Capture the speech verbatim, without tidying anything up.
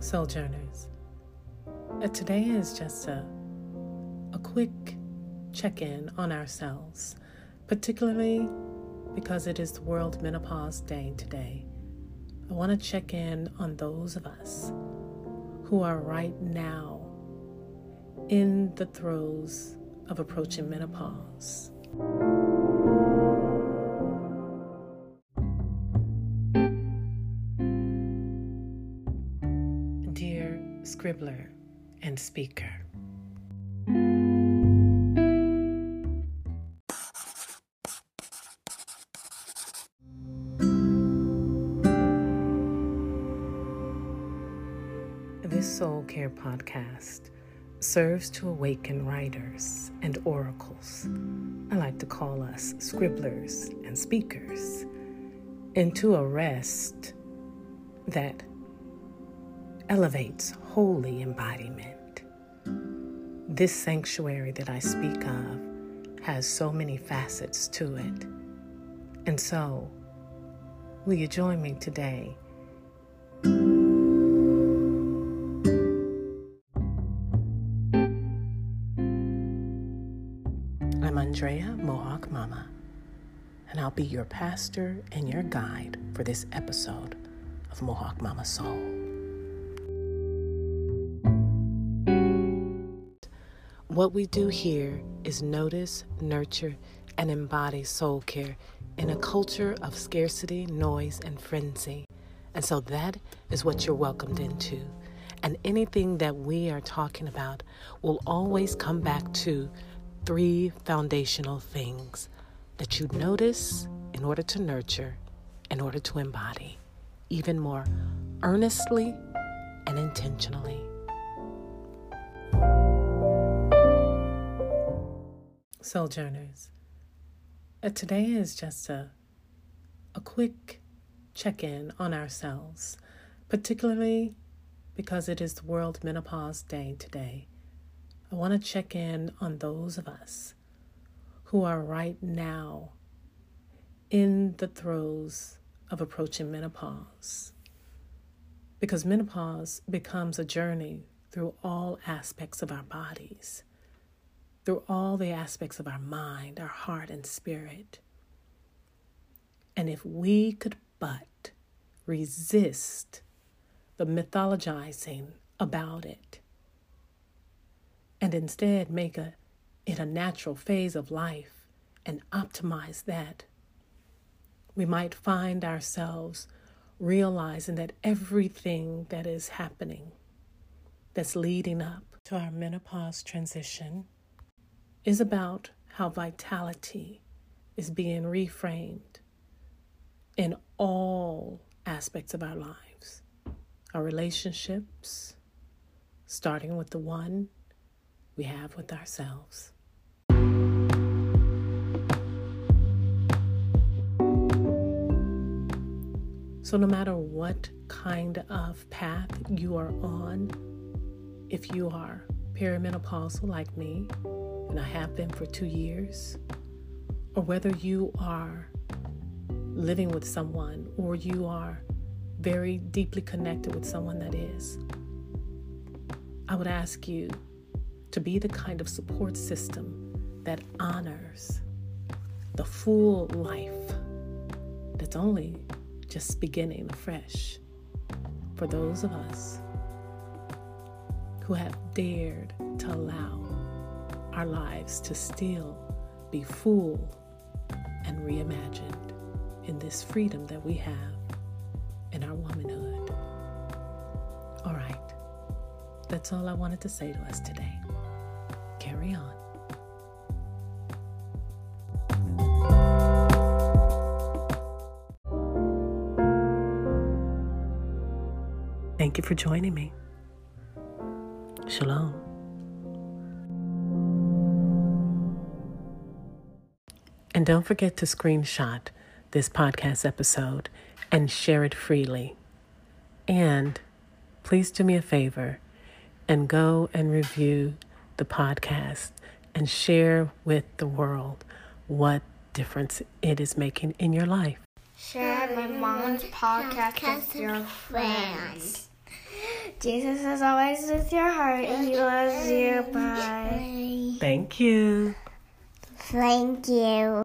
Sojourners. Uh, today is just a, a quick check-in on ourselves, particularly because it is World Menopause Day today. I want to check in on those of us who are right now in the throes of approaching menopause. Dear scribbler and speaker, this Soul Care podcast serves to awaken writers and oracles, I like to call us scribblers and speakers, into a rest that elevates holy embodiment. This sanctuary that I speak of has so many facets to it. And so, will you join me today? I'm Andrea Mohawk Mama, and I'll be your pastor and your guide for this episode of Mohawk Mama Soul. What we do here is notice, nurture, and embody soul care in a culture of scarcity, noise, and frenzy. And so that is what you're welcomed into. And anything that we are talking about will always come back to three foundational things that you notice in order to nurture, in order to embody, even more earnestly and intentionally. Sojourners, uh, today is just a, a quick check-in on ourselves, particularly because it is World Menopause Day today. I want to check in on those of us who are right now in the throes of approaching menopause. Because menopause becomes a journey through all aspects of our bodies, through all the aspects of our mind, our heart, and spirit. And if we could but resist the mythologizing about it, and instead make a, it a natural phase of life and optimize that, we might find ourselves realizing that everything that is happening, that's leading up to our menopause transition, is about how vitality is being reframed in all aspects of our lives. Our relationships, starting with the one we have with ourselves. So no matter what kind of path you are on, if you are perimenopausal like me, and I have been for two years, or whether you are living with someone or you are very deeply connected with someone that is, I would ask you to be the kind of support system that honors the full life that's only just beginning afresh for those of us who have dared to allow our lives to still be full and reimagined in this freedom that we have in our womanhood. All right, that's all I wanted to say to us today. Carry on. Thank you for joining me. Shalom. And don't forget to screenshot this podcast episode and share it freely. And please do me a favor and go and review the podcast and share with the world what difference it is making in your life. Share my mom's podcast with your friends. Jesus is always with your heart. He loves you. Bye. Thank you. Thank you.